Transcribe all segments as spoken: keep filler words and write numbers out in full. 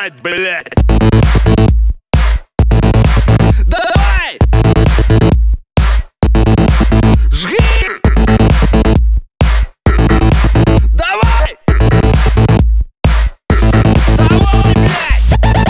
ебать, блядь. Давай! Жги! Давай! Давай, блядь!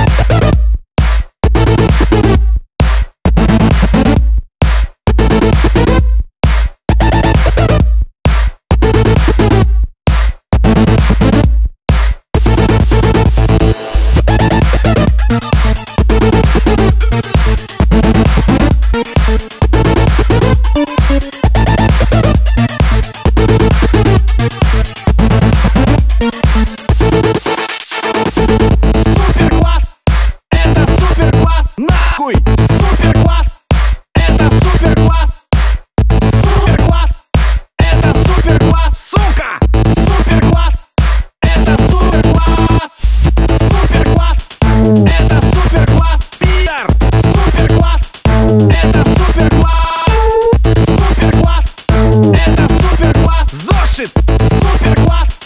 Нахуй! Супер класс! Это супер класс! Супер класс! Это супер класс! Сука! Супер класс! Это супер класс! Супер класс! Это супер класс! Пидор! Супер класс! Это супер класс! Супер класс! Это супер класс! Зошит! Супер класс!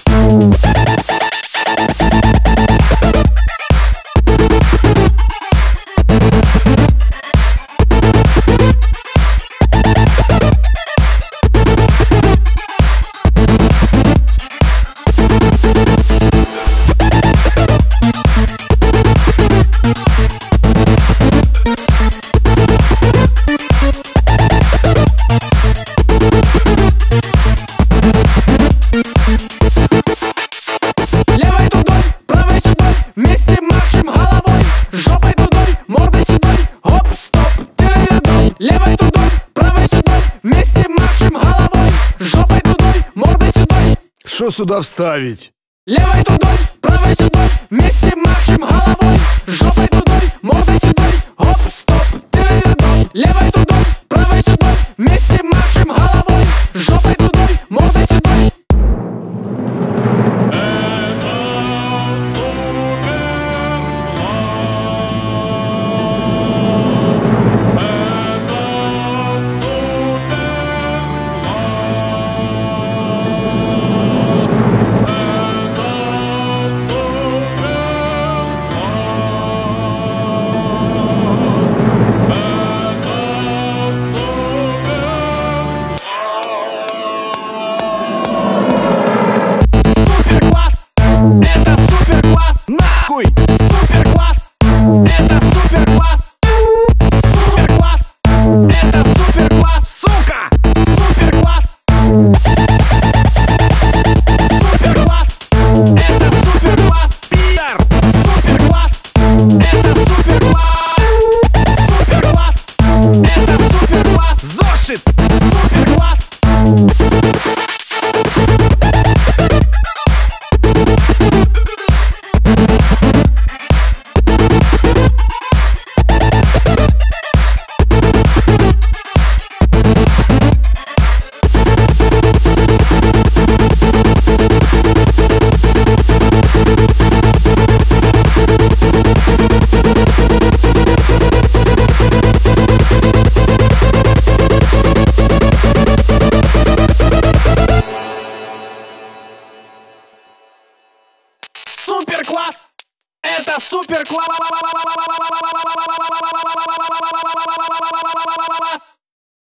Левой тудой, правой сюдой, вместе машем головой. Жопой тудой, мордой сюдой, хоп, стоп, телевердой. Левой тудой, правой сюдой, вместе машем головой. Жопой тудой, мордой сюдой. Что сюда вставить? Левой тудой, правой сюдой, вместе машем головой. Жопой тудой, мордой сюдой, хоп, стоп, телевердой. Левой тудой, правой сюдой, вместе машем головой. Жопой тудой, мордой сюдой. Нахуй! Супер класс! Это супер класс! Супер класс! Это супер класс! Сука! Супер класс! Супер класс! Это супер класс! Пидор! Супер класс! Это супер класс! Супер класс! Это супер класс! Зошит! Супер класс! Супер класс! Это супер класс!